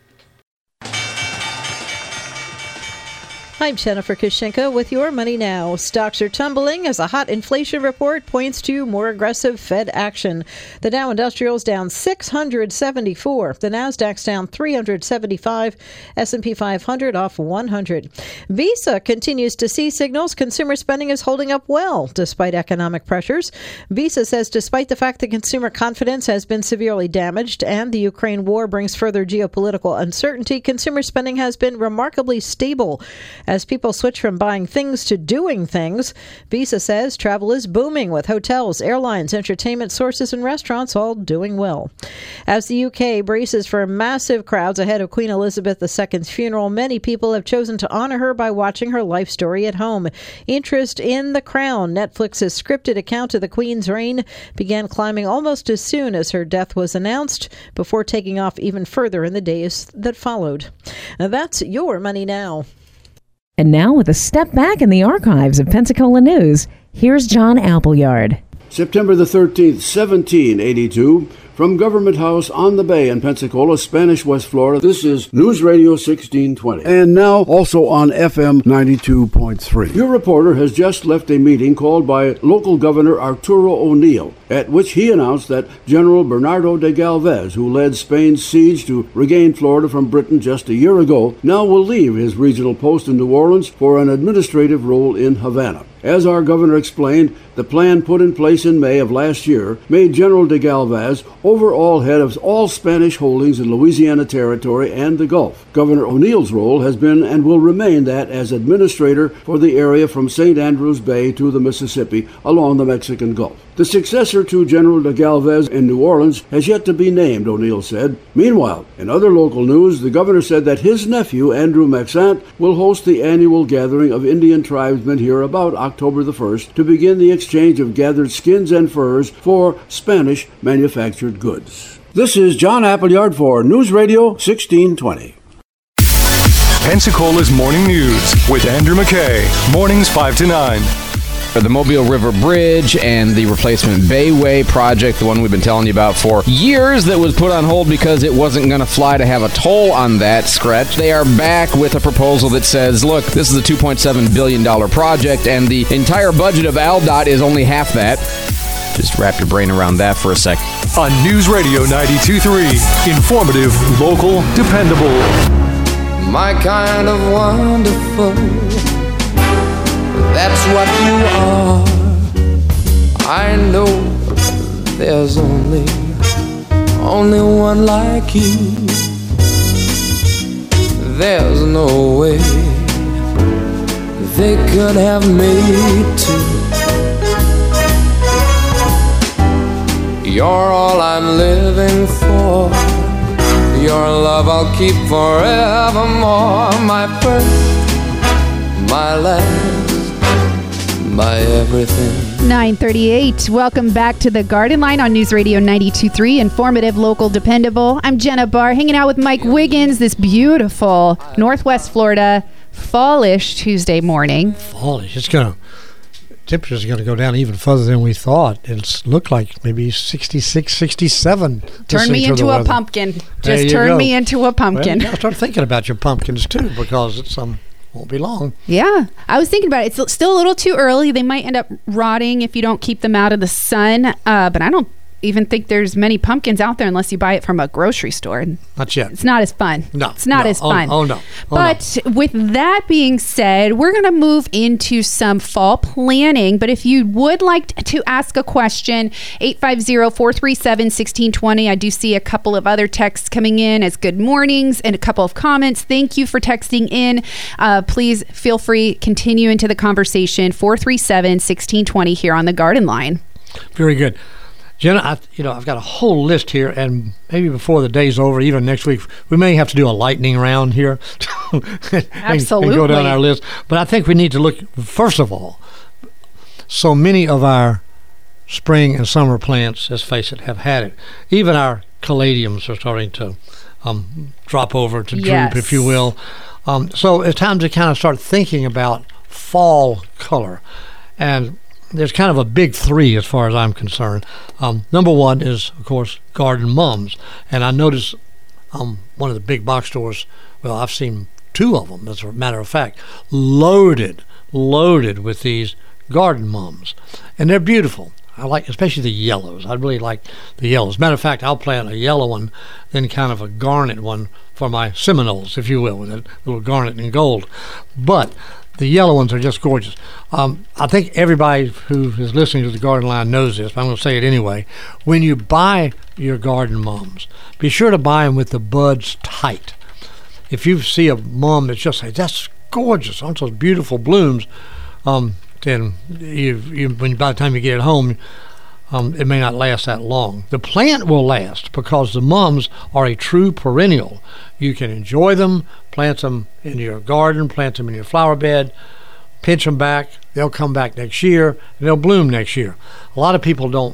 I'm Jennifer Kushinka with your Money Now. Stocks are tumbling as a hot inflation report points to more aggressive Fed action. The Dow Industrial's down six hundred seventy-four. The Nasdaq's down three hundred seventy-five. S and P five hundred off one hundred. Visa continues to see signals consumer spending is holding up well despite economic pressures. Visa says despite the fact that consumer confidence has been severely damaged and the Ukraine war brings further geopolitical uncertainty, consumer spending has been remarkably stable. As people switch from buying things to doing things, Visa says travel is booming with hotels, airlines, entertainment sources, and restaurants all doing well. As the U K braces for massive crowds ahead of Queen Elizabeth the Second's funeral, many people have chosen to honor her by watching her life story at home. Interest in The Crown, Netflix's scripted account of the Queen's reign, began climbing almost as soon as her death was announced, before taking off even further in the days that followed. Now that's your Money Now. And now, with a step back in the archives of Pensacola News, here's John Appleyard. September the thirteenth, seventeen eighty-two, from Government House on the Bay in Pensacola, Spanish West Florida. This is News Radio sixteen twenty. And now also on F M ninety-two point three. Your reporter has just left a meeting called by local Governor Arturo O'Neill, at which he announced that General Bernardo de Galvez, who led Spain's siege to regain Florida from Britain just a year ago, now will leave his regional post in New Orleans for an administrative role in Havana. As our governor explained, the plan put in place in May of last year made General de Galvez overall head of all Spanish holdings in Louisiana Territory and the Gulf. Governor O'Neill's role has been and will remain that as administrator for the area from Saint Andrews Bay to the Mississippi along the Mexican Gulf. The successor to General de Galvez in New Orleans has yet to be named, O'Neill said. Meanwhile, in other local news, the governor said that his nephew, Andrew Maxant, will host the annual gathering of Indian tribesmen here about October the first to begin the exchange of gathered skins and furs for Spanish manufactured goods. This is John Appleyard for News Radio sixteen twenty. Pensacola's Morning News with Andrew McKay. Mornings five to nine. For the Mobile River Bridge and the replacement Bayway project, the one we've been telling you about for years that was put on hold because it wasn't going to fly to have a toll on that stretch. They are back with a proposal that says, look, this is a two point seven billion dollars project, and the entire budget of L D O T is only half that. Just wrap your brain around that for a sec. On News Radio ninety-two point three, informative, local, dependable. My kind of wonderful, that's what you are. I know there's only, only one like you. There's no way they could have made two. You're all I'm living for. Your love I'll keep forevermore. My first, my last, my everything. nine thirty-eight. Welcome back to the Garden Line on News Radio ninety-two point three. Informative, local, dependable. I'm Jenna Barr, hanging out with Mike Wiggins this beautiful Northwest Florida fallish Tuesday morning. Fallish. It's going to, temperature's going to go down even further than we thought. It's looked like maybe sixty-six, sixty-seven. Turn me into a pumpkin. Just turn go. me into a pumpkin. Well, you start thinking about your pumpkins too, because it's um won't be long. Yeah, I was thinking about it. It's still a little too early. They might end up rotting if you don't keep them out of the sun. Uh, but I don't even think there's many pumpkins out there unless you buy it from a grocery store. Not yet. It's not as fun. No, it's not no. as Oh, fun. oh, no. Oh, but with that being said, we're going to move into some fall planning. But if you would like to ask a question, eight five zero, four three seven, one six two zero. I do see a couple of other texts coming in as good mornings and a couple of comments. Thank you for texting in. Uh, please feel free, continue into the conversation. four three seven, one six two zero here on the Garden Line. Very good. Jenna, I, you know, I've got a whole list here, and maybe before the day's over, even next week, we may have to do a lightning round here. and, Absolutely. And go down our list. But I think we need to look, first of all, so many of our spring and summer plants, let's face it, have had it. Even our caladiums are starting to um, drop over to droop, Yes. if you will. Um, so it's time to kind of start thinking about fall color. And there's kind of a big three as far as I'm concerned. Um, number one is, of course, garden mums. And I noticed um, one of the big box stores, well, I've seen two of them, as a matter of fact, loaded, loaded with these garden mums. And they're beautiful. I like, especially the yellows. I really like the yellows. Matter of fact, I'll plant a yellow one, then kind of a garnet one for my Seminoles, if you will, with a little garnet and gold. But the yellow ones are just gorgeous. Um, I think everybody who is listening to the Garden Line knows this, but I'm going to say it anyway. When you buy your garden mums, be sure to buy them with the buds tight. If you see a mum that's just like, that's gorgeous, aren't those beautiful blooms, um, then you, you, when by the time you get it home, um, it may not last that long. The plant will last because the mums are a true perennial. You can enjoy them, plant them in your garden, plant them in your flower bed, pinch them back. They'll come back next year, and they'll bloom next year. A lot of people don't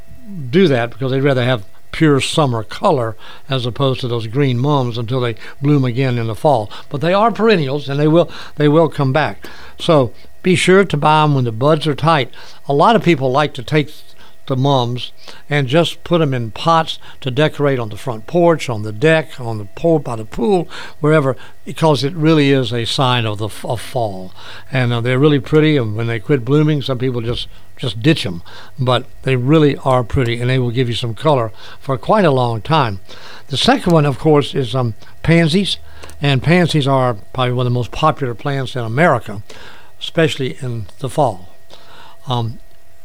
do that because they'd rather have pure summer color as opposed to those green mums until they bloom again in the fall. But they are perennials, and they will they will come back. So be sure to buy them when the buds are tight. A lot of people like to take the mums and just put them in pots to decorate on the front porch, on the deck, on the pool, by the pool, wherever, because it really is a sign of the of fall. And uh, they're really pretty, and when they quit blooming, some people just just ditch them, but they really are pretty, and they will give you some color for quite a long time. The second one, of course, is um, pansies, and pansies are probably one of the most popular plants in America, especially in the fall. Um,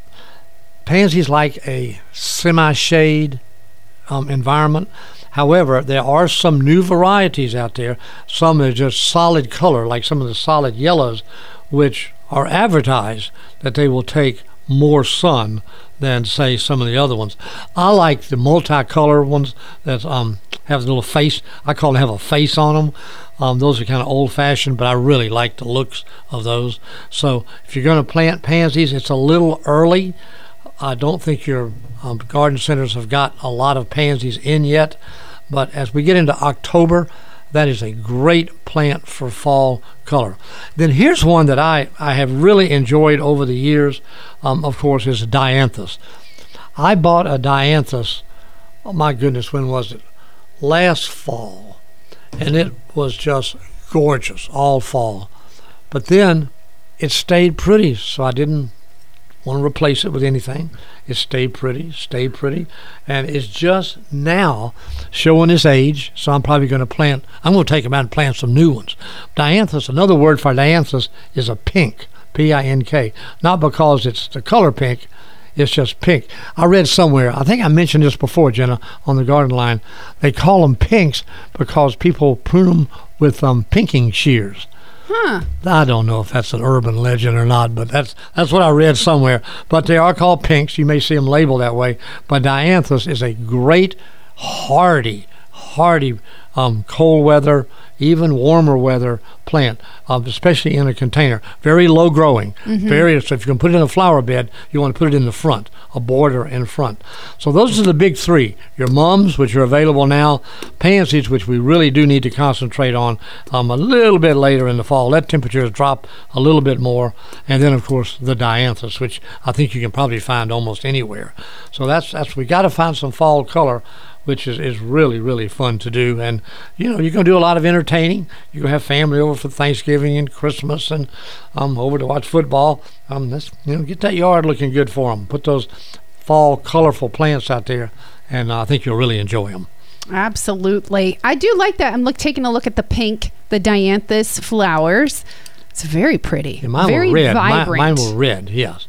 Pansies like a semi-shade um, environment. However, there are some new varieties out there. Some are just solid color, like some of the solid yellows, which are advertised that they will take more sun than, say, some of the other ones. I like the multicolor ones that um, have a little face. I call them have a face on them. Um, those are kind of old-fashioned, but I really like the looks of those. So if you're going to plant pansies, it's a little early. I don't think your um, garden centers have got a lot of pansies in yet, but as we get into October, That is a great plant for fall color. Then here's one that I, I have really enjoyed over the years, um, of course, is dianthus. I bought a dianthus, oh my goodness, when was it? Last fall. And it was just gorgeous all fall. But then it stayed pretty, so I didn't want to replace it with anything. It stayed pretty, stayed pretty, and it's just now showing its age, so I'm probably going to plant, I'm going to take them out and plant some new ones. Dianthus, another word for dianthus is a pink, P I N K, not because it's the color pink, it's just pink. I read somewhere, I think I mentioned this before, Jenna, on the garden line, they call them pinks because people prune them with um, pinking shears. Huh. I don't know if that's an urban legend or not, but that's that's what I read somewhere. But they are called pinks. You may see them labeled that way. But dianthus is a great, hardy, hardy, um, cold weather, even warmer weather plant, um, especially in a container. Very low growing. Mhm. Very. So if you can put it in a flower bed, you want to put it in the front, a border in front. So those are the big three. Your mums, which are available now, pansies, which we really do need to concentrate on um, a little bit later in the fall. Let temperatures drop a little bit more. And then, of course, the dianthus, which I think you can probably find almost anywhere. So that's, that's we got to find some fall color, which is, is really, really fun to do. And, you know, you're going to do a lot of entertaining. You're going to have family over for Thanksgiving and Christmas and um, over to watch football. Um, let's, you know, get that yard looking good for them. Put those fall, colorful plants out there, and uh, I think you'll really enjoy them. Absolutely. I do like that. I'm look, taking a look at the pink, the dianthus flowers. It's very pretty. Yeah, mine very were red. vibrant. Mine, mine were red, yes.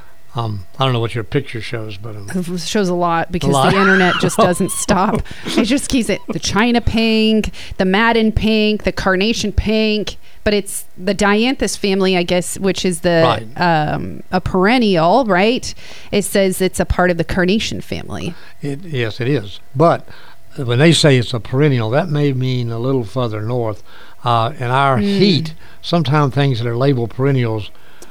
Um, I don't know what your picture shows, but um, It shows a lot because A lot. the internet just doesn't stop. It just keeps it the China pink, the Madden pink, the carnation pink, but it's the dianthus family, I guess, which is the Right. um, a perennial, right? It says it's a part of the carnation family. It, yes, it is. But when they say it's a perennial, that may mean a little further north. Uh, in our Mm. heat, sometimes things that are labeled perennials,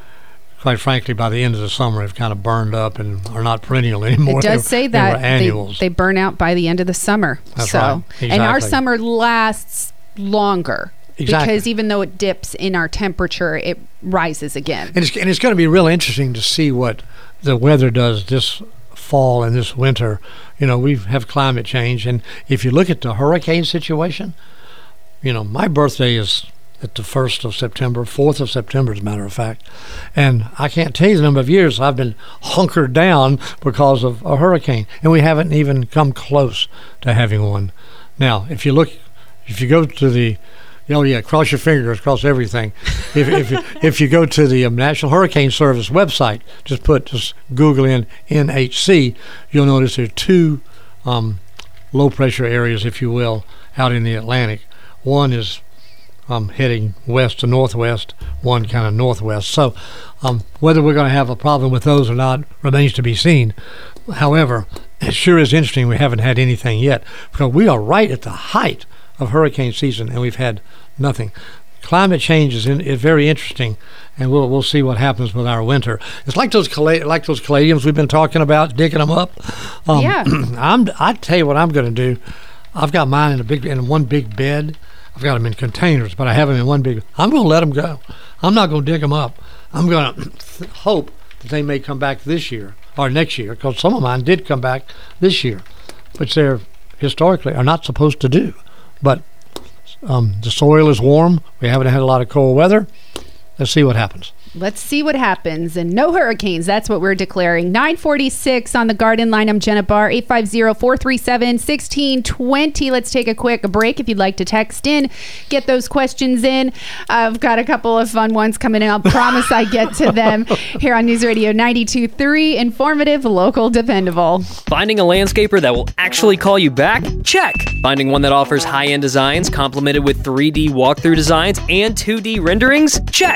quite frankly, by the end of the summer, have kind of burned up and are not perennial anymore. It does They- say they that were they, annuals. they burn out by the end of the summer. That's so, right. And our Exactly. summer lasts longer. Exactly. Because even though it dips in our temperature, it rises again. And it's, and it's going to be real interesting to see what the weather does this fall and this winter. You know, we have climate change, and if you look at the hurricane situation, you know, my birthday is at the first of September, fourth of September, as a matter of fact. And I can't tell you the number of years I've been hunkered down because of a hurricane, and we haven't even come close to having one. Now, if you look, if you go to the, oh yeah, cross your fingers, cross everything. If if you, if you go to the um, National Hurricane Service website, just put just Google in N H C, you'll notice there are two um, low pressure areas, if you will, out in the Atlantic. One is um, heading west to northwest, one kind of northwest. So um, whether we're going to have a problem with those or not remains to be seen. However, it sure is interesting we haven't had anything yet, because we are right at the height of hurricane season and we've had nothing. Climate change is, in, is very interesting, and we'll we'll see what happens with our winter. It's like those cala- like those caladiums we've been talking about, digging them up. Um, Yeah. I'm I tell you what I'm going to do. I've got mine in a big in one big bed. I've got them in containers, but I have them in one big. I'm going to let them go. I'm not going to dig them up. I'm going to hope that they may come back this year or next year, because some of mine did come back this year, which they're historically are not supposed to do. But um, the soil is warm. We haven't had a lot of cold weather. Let's see what happens. Let's see what happens. And no hurricanes. That's what we're declaring. nine forty-six on the garden line. I'm Jenna Barr. eight five zero, four three seven, one six two zero. Let's take a quick break. If you'd like to text in, get those questions in. I've got a couple of fun ones coming in. I'll promise I get to them here on News Radio ninety-two point three. Informative, local, dependable. Finding a landscaper that will actually call you back? Check. Finding one that offers high-end designs complemented with three D walkthrough designs and two D renderings? Check.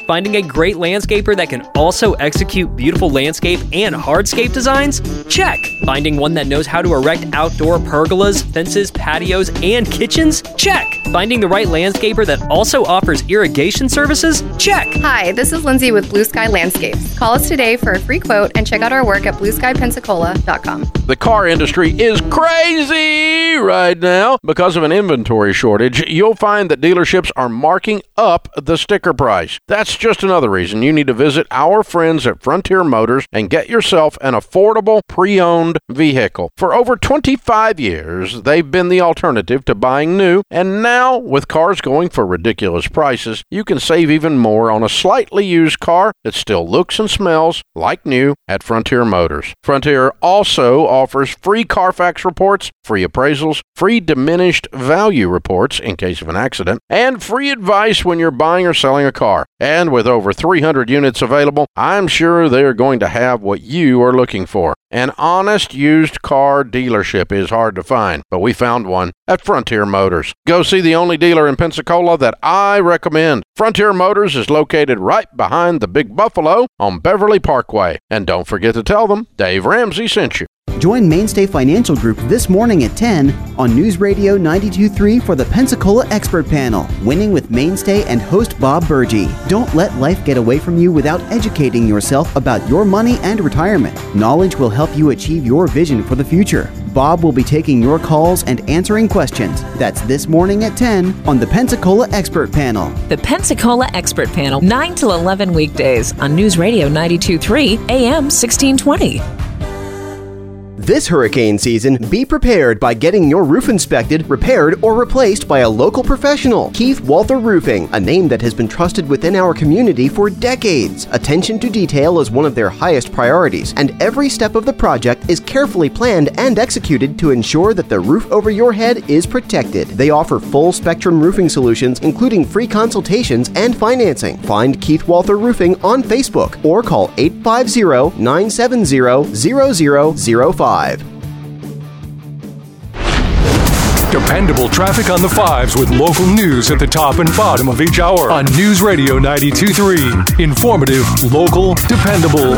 Finding a great landscaper that can also execute beautiful landscape and hardscape designs? Check. Finding one that knows how to erect outdoor pergolas, fences, patios, and kitchens? Check. Finding the right landscaper that also offers irrigation services? Check. Hi, this is Lindsay with Blue Sky Landscapes. Call us today for a free quote and check out our work at blue sky pensacola dot com. The car industry is crazy right now because of an inventory shortage. You'll find that dealerships are marking up the sticker price. That's just another reason you need to visit our friends at Frontier Motors and get yourself an affordable pre-owned vehicle. For over twenty-five years, they've been the alternative to buying new, and now with cars going for ridiculous prices, you can save even more on a slightly used car that still looks and smells like new at Frontier Motors. Frontier also offers free Carfax reports, free appraisals, free diminished value reports in case of an accident, and free advice when you're buying or selling a car. And with over three hundred units available, I'm sure they're going to have what you are looking for. An honest used car dealership is hard to find, but we found one at Frontier Motors. Go see the only dealer in Pensacola that I recommend. Frontier Motors is located right behind the Big Buffalo on Beverly Parkway. And don't forget to tell them Dave Ramsey sent you. Join Mainstay Financial Group this morning at ten on News Radio ninety-two point three for the Pensacola Expert Panel, Winning with Mainstay and host Bob Burgee. Don't let life get away from you without educating yourself about your money and retirement. Knowledge will help you achieve your vision for the future. Bob will be taking your calls and answering questions. That's this morning at ten on the Pensacola Expert Panel. The Pensacola Expert Panel, nine till eleven weekdays on News Radio ninety-two point three, A M sixteen twenty. This hurricane season, be prepared by getting your roof inspected, repaired, or replaced by a local professional. Keith Walther Roofing, a name that has been trusted within our community for decades. Attention to detail is one of their highest priorities, and every step of the project is carefully planned and executed to ensure that the roof over your head is protected. They offer full-spectrum roofing solutions, including free consultations and financing. Find Keith Walther Roofing on Facebook or call eight five zero, nine seven zero, zero zero zero five. Dependable traffic on the fives with local news at the top and bottom of each hour on News Radio ninety-two point three. Informative, local, dependable.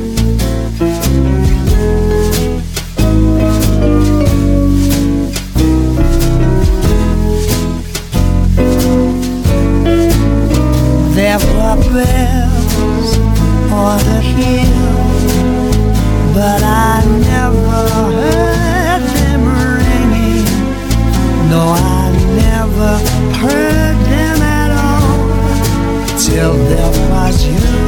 There were bells on the hill, but I never heard them ringing. No, I never heard them at all till there was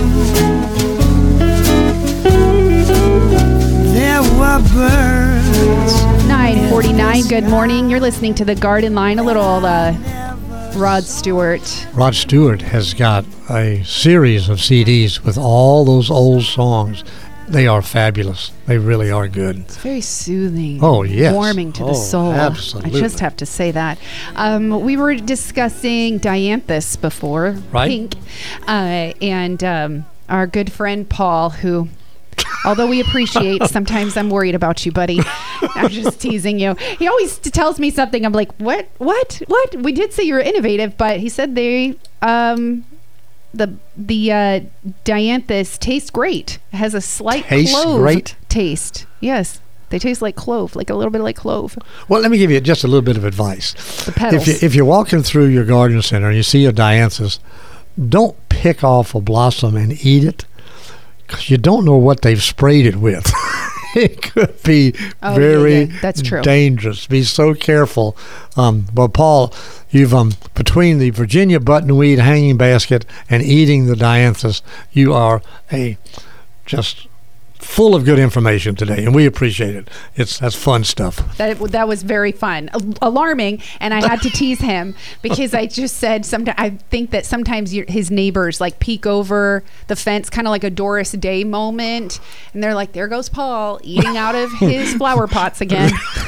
you. There were birds. nine forty-nine, good morning. You're listening to The Garden Line. A little uh, Rod Stewart. Rod Stewart has got a series of C Ds with all those old songs. They are fabulous. They really are good. It's very soothing. Oh, yes. Warming to oh, the soul. Absolutely. I just have to say that. Um, we were discussing Dianthus before, right. Pink, uh, and um, our good friend Paul, who, although we appreciate, sometimes I'm worried about you, buddy. I'm just teasing you. He always t- tells me something. I'm like, what? What? What? We did say you're innovative, but he said they... Um, The the uh, Dianthus tastes great. It has a slight Tastes clove great? taste. Yes, they taste like clove, like a little bit like clove. Well, let me give you just a little bit of advice. The petals. If, you, if you're walking through your garden center and you see a Dianthus, don't pick off a blossom and eat it, because you don't know what they've sprayed it with. It could be Oh, very yeah, yeah. That's true. dangerous. Be so careful. Um, but Paul, you've um, between the Virginia buttonweed hanging basket and eating the Dianthus, you are a just full of good information today, and we appreciate it. It's that's fun stuff. That that was very fun, A- alarming, and I had to tease him because I just said sometimes I think that sometimes your, his neighbors like peek over the fence, kind of like a Doris Day moment, and they're like, "There goes Paul eating out of his flower pots again."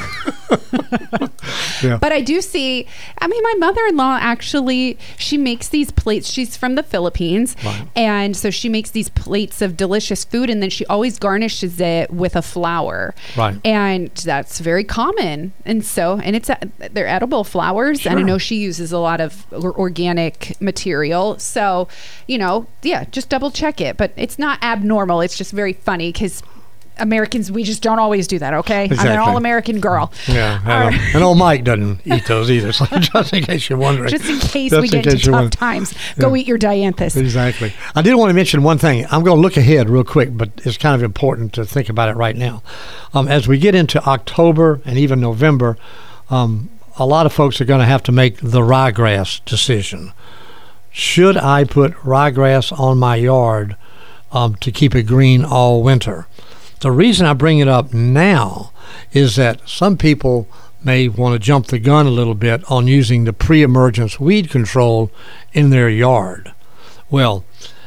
Yeah. But I do see, I mean, my mother-in-law actually, she makes these plates. She's from the Philippines. Right. And so she makes these plates of delicious food, and then she always garnishes it with a flower. Right. And that's very common. And so, and it's, they're edible flowers. Sure. And I know she uses a lot of or- organic material. So, you know, yeah, just double check it. But it's not abnormal. It's just very funny because Americans, we just don't always do that, okay? Exactly. I'm an all-American girl. Yeah, All and, right. and old Mike doesn't eat those either, so just in case you're wondering. Just in case Just we in get case into you're tough wondering. times, go Yeah. eat your dianthus. Exactly. I did want to mention one thing. I'm going to look ahead real quick, but it's kind of important to think about it right now. Um, as we get into October and even November, um, a lot of folks are going to have to make the ryegrass decision. Should I put ryegrass on my yard um, to keep it green all winter? The reason I bring it up now is that some people may want to jump the gun a little bit on using the pre-emergence weed control in their yard. Well,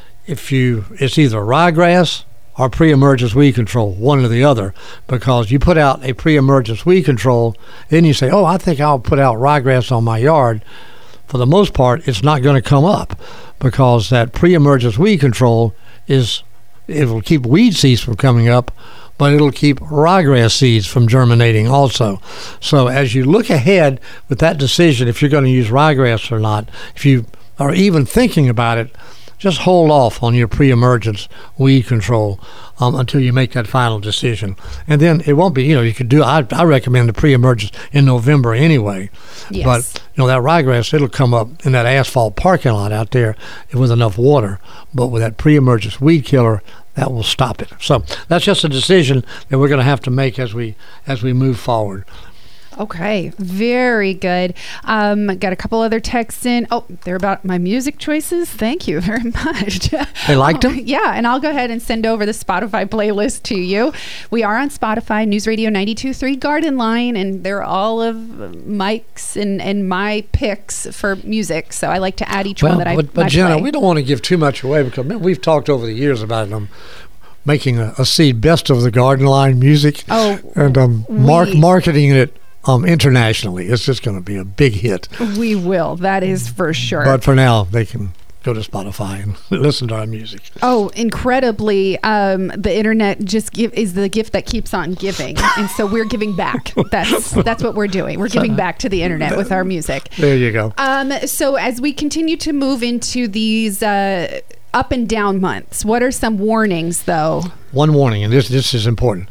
if you, it's either ryegrass or pre-emergence weed control, one or the other, because you put out a pre-emergence weed control, then you say, oh, I think I'll put out ryegrass on my yard. For the most part, it's not going to come up because that pre-emergence weed control is, it'll keep weed seeds from coming up, but it'll keep ryegrass seeds from germinating also. So as you look ahead with that decision, if you're going to use ryegrass or not, if you are even thinking about it, just hold off on your pre-emergence weed control um, until you make that final decision. And then it won't be, you know, you could do, I, I recommend the pre-emergence in November anyway. Yes. But, you know, that ryegrass, it'll come up in that asphalt parking lot out there with enough water. But with that pre-emergence weed killer, that will stop it. So that's just a decision that we're going to have to make as we as we move forward. Okay, very good. Um, got a couple other texts in. Oh, they're about my music choices. Thank you very much. They liked them? Yeah, and I'll go ahead and send over the Spotify playlist to you. We are on Spotify, News Radio ninety-two point three Garden Line, and they're all of Mike's and, and my picks for music. So I like to add each well, one that I but, but I Jenna, play. we don't want to give too much away because man, we've talked over the years about them making a, a seed best of the Garden Line music. Oh, and um, mark, we- marketing it um, internationally. It's just going to be a big hit. We will. That is for sure. But for now, they can go to Spotify and listen to our music. Oh, incredibly, um, the internet just give, is the gift that keeps on giving. And so we're giving back. That's that's what we're doing. We're giving back to the internet with our music. There you go. Um, so as we continue to move into these uh, up and down months, what are some warnings, though? One warning, and this this is important.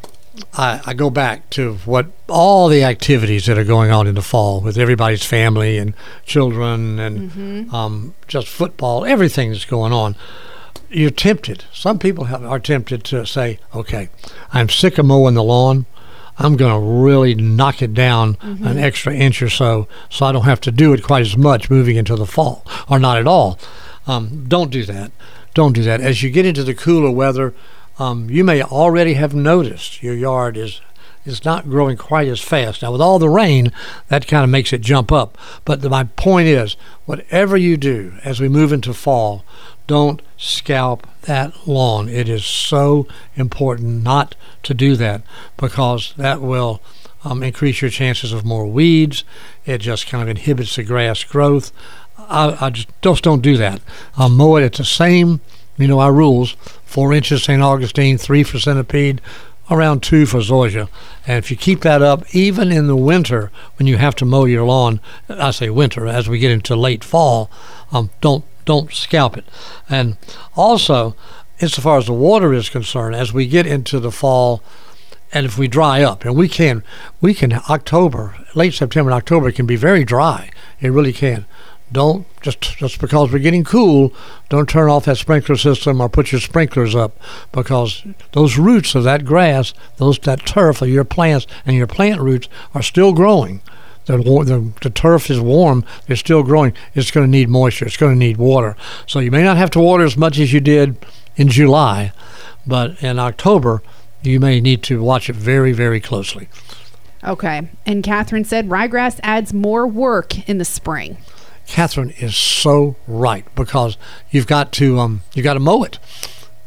I, I go back to what all the activities that are going on in the fall with everybody's family and children and Mhm. um, just football, everything that's going on. You're tempted. Some people have, are tempted to say, okay, I'm sick of mowing the lawn. I'm going to really knock it down Mhm. an extra inch or so so I don't have to do it quite as much moving into the fall, or not at all. Um, don't do that. Don't do that. As you get into the cooler weather, um, you may already have noticed your yard is is not growing quite as fast. Now, with all the rain, that kind of makes it jump up. But the, my point is, whatever you do as we move into fall, don't scalp that lawn. It is so important not to do that because that will um, increase your chances of more weeds. It just kind of inhibits the grass growth. I, I just, just don't do that. Um, mow it at the same, you know, our rules, four inches Saint Augustine, three for centipede, around two for zoysia. And if you keep that up, even in the winter when you have to mow your lawn, I say winter, as we get into late fall, um, don't don't scalp it. And also, insofar as the water is concerned, as we get into the fall, and if we dry up, and we can, we can, October, late September and October can be very dry. It really can. Don't, just just because we're getting cool, don't turn off that sprinkler system or put your sprinklers up, because those roots of that grass, those that turf of your plants and your plant roots are still growing. The, the, the turf is warm, they're still growing. It's going to need moisture, it's going to need water. So you may not have to water as much as you did in July, but in October, you may need to watch it very, very closely. Okay. And Catherine said ryegrass adds more work in the spring. Catherine is so right, because you've got to um you got to mow it.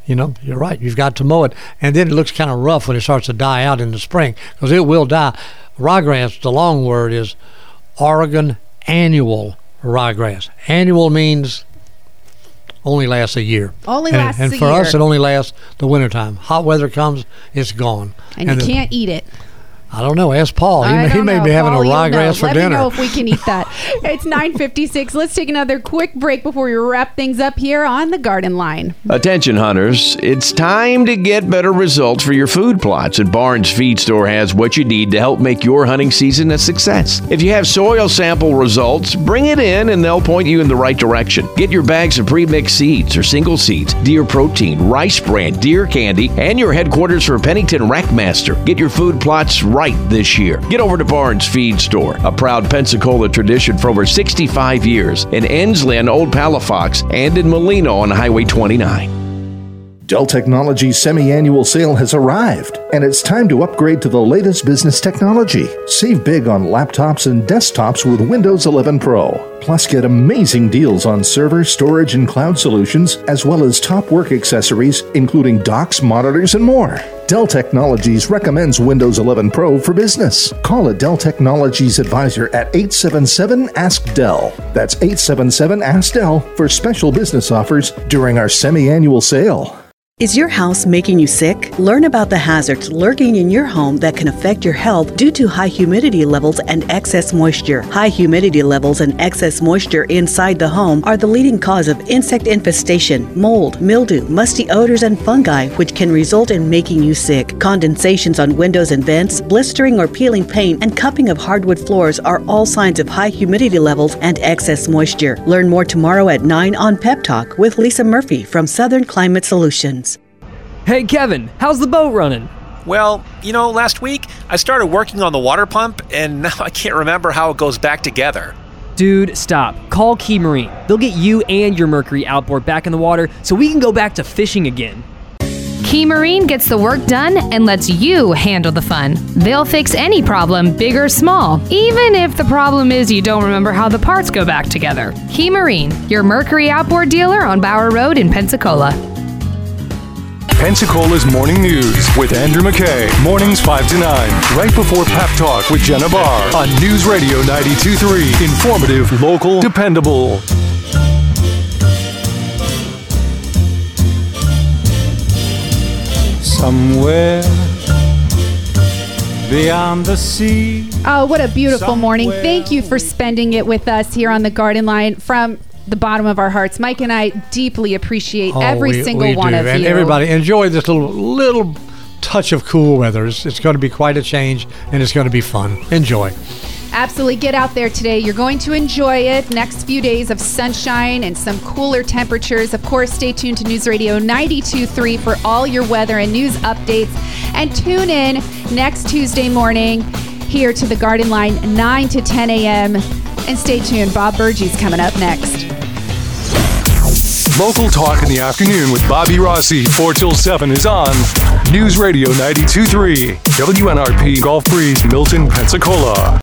you know, you're right. You've got to mow it. And then it looks kind of rough when it starts to die out in the spring, because it will die. Ryegrass, the long word is Oregon annual ryegrass. Annual means only lasts a year. Only and, lasts and a for year. us, it only lasts the wintertime. Hot weather comes, it's gone. And, and you the, can't eat it. I don't know. Ask Paul. He, I may, he don't may know. be having Paul, a you'll ryegrass know. for Let dinner. me know if we can eat that. It's nine fifty-six. Let's take another quick break before we wrap things up here on the Garden Line. Attention hunters, it's time to get better results for your food plots, and Barnes Feed Store has what you need to help make your hunting season a success. If you have soil sample results, bring it in and they'll point you in the right direction. Get your bags of pre-mixed seeds or single seeds, deer protein, rice bran, deer candy, and your headquarters for Pennington Rackmaster. Get your food plots right this year. Get over to Barnes Feed Store, a proud Pensacola tradition for over sixty-five years, in Ensley on Old Palafox and in Molino on Highway twenty-nine. Dell Technologies' semi-annual sale has arrived, and it's time to upgrade to the latest business technology. Save big on laptops and desktops with Windows eleven Pro. Plus, get amazing deals on server, storage, and cloud solutions, as well as top work accessories, including docks, monitors, and more. Dell Technologies recommends Windows eleven Pro for business. Call a Dell Technologies advisor at eight seven seven, ask Dell. That's eight seven seven, ask Dell for special business offers during our semi-annual sale. Is your house making you sick? Learn about the hazards lurking in your home that can affect your health due to high humidity levels and excess moisture. High humidity levels and excess moisture inside the home are the leading cause of insect infestation, mold, mildew, musty odors, and fungi, which can result in making you sick. Condensations on windows and vents, blistering or peeling paint, and cupping of hardwood floors are all signs of high humidity levels and excess moisture. Learn more tomorrow at nine on Pep Talk with Lisa Murphy from Southern Climate Solutions. Hey Kevin, how's the boat running? Well, you know, last week I started working on the water pump and now I can't remember how it goes back together. Dude, stop. Call Key Marine. They'll get you and your Mercury outboard back in the water so we can go back to fishing again. Key Marine gets the work done and lets you handle the fun. They'll fix any problem, big or small, even if the problem is you don't remember how the parts go back together. Key Marine, your Mercury outboard dealer on Bower Road in Pensacola. Pensacola's Morning News with Andrew McKay. Mornings five to nine, right before Pep Talk with Jenna Barr on News Radio ninety-two point three. Informative, local, dependable. Somewhere beyond the sea. Oh, what a beautiful morning. Thank you for spending it with us here on the Garden Line. From the bottom of our hearts, Mike and I deeply appreciate Oh, every we- single we one do. of and you. everybody enjoy this little little touch of cool weather. It's, it's going to be quite a change, and it's going to be fun. Enjoy. Absolutely. Get out there today. You're going to enjoy it. Next few days of sunshine and some cooler temperatures. Of course, stay tuned to News Radio ninety-two point three for all your weather and news updates. And tune in next Tuesday morning here to the Garden Line, nine to ten a.m. And stay tuned. Bob Burgie's coming up next. Local Talk in the afternoon with Bobby Rossi, four till seven is on News Radio ninety-two point three, W N R P Gulf Breeze, Milton, Pensacola.